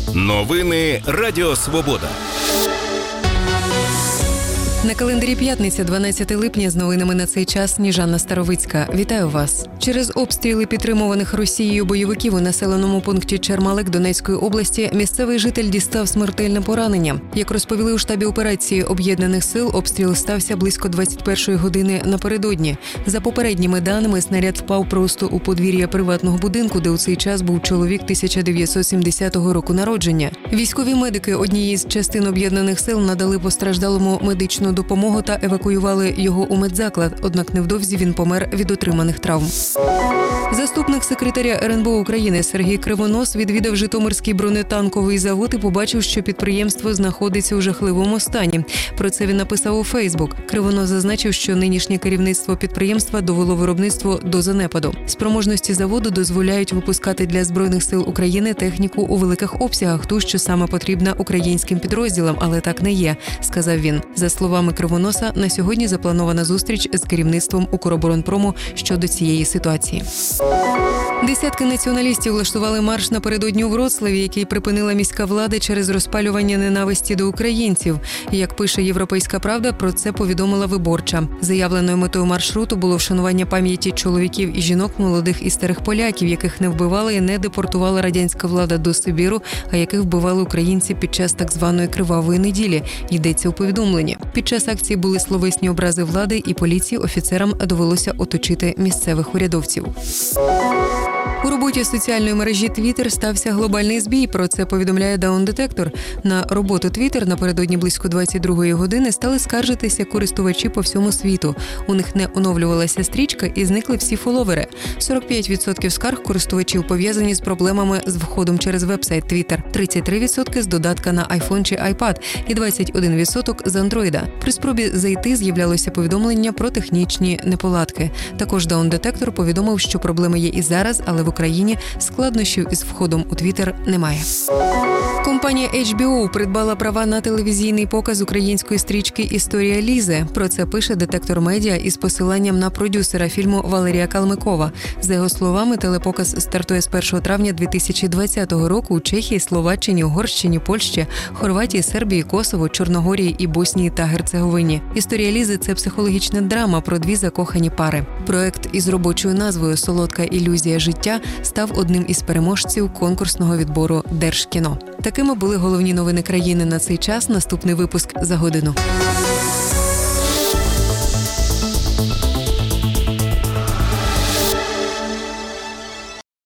Новини Радіо Свобода. На календарі п'ятниця, 12 липня, з новинами на цей час Сніжана Старовицька. Вітаю вас. Через обстріли підтримуваних Росією бойовиків у населеному пункті Чермалик Донецької області місцевий житель дістав смертельне поранення. Як розповіли у штабі операції Об'єднаних сил, обстріл стався близько 21-ї години напередодні. За попередніми даними, снаряд впав просто у подвір'я приватного будинку, де у цей час був чоловік 1970 року народження. Військові медики однієї з частин Об'єднаних сил надали постраждалому медичну допомогу та евакуювали його у медзаклад, однак невдовзі він помер від отриманих травм. Заступник секретаря РНБО України Сергій Кривонос відвідав Житомирський бронетанковий завод і побачив, що підприємство знаходиться у жахливому стані. Про це він написав у Фейсбук. Кривонос зазначив, що нинішнє керівництво підприємства довело виробництво до занепаду. Спроможності заводу дозволяють випускати для Збройних сил України техніку у великих обсягах, ту, що саме потрібна українським підрозділам, але так не є, сказав він. За словами Кривоноса, на сьогодні запланована зустріч з керівництвом Укроборонпрому щодо цієї ситуації. Десятки націоналістів влаштували марш напередодні у Вроцлаві, який припинила міська влада через розпалювання ненависті до українців. Як пише «Європейська правда», про це повідомила «Виборча». Заявленою метою маршруту було вшанування пам'яті чоловіків і жінок, молодих і старих поляків, яких не вбивала і не депортувала радянська влада до Сибіру, а яких вбивали українці під час так званої «Кривавої неділі», йдеться у повідомленні. Під час акції були словесні образи влади і поліції, офіцерам довелося оточити місцевих урядовців. У роботі соціальної мережі Twitter стався глобальний збій. Про це повідомляє Даун-детектор. На роботу Twitter напередодні близько 22-ї години стали скаржитися користувачі по всьому світу. У них не оновлювалася стрічка і зникли всі фоловери. 45% скарг користувачів пов'язані з проблемами з входом через веб-сайт Twitter, 33% з додатка на iPhone чи iPad і 21% з Android. При спробі зайти з'являлося повідомлення про технічні неполадки. Також Даун-детектор повідомив, що проблеми є і зараз, але в Україні складнощів із входом у Твіттер немає. Компанія HBO придбала права на телевізійний показ української стрічки «Історія Лізи». Про це пише «Детектор Медіа» із посиланням на продюсера фільму Валерія Калмикова. За його словами, телепоказ стартує з 1 травня 2020 року у Чехії, Словаччині, Угорщині, Польщі, Хорватії, Сербії, Косово, Чорногорії і Боснії та Герцеговині. «Історія Лізи» – це психологічна драма про дві закохані пари. Проект із робочою назвою «Солодка ілюзія життя» став одним із переможців конкурсного відбору Держкіно. Такими були головні новини країни на цей час. Наступний випуск за годину.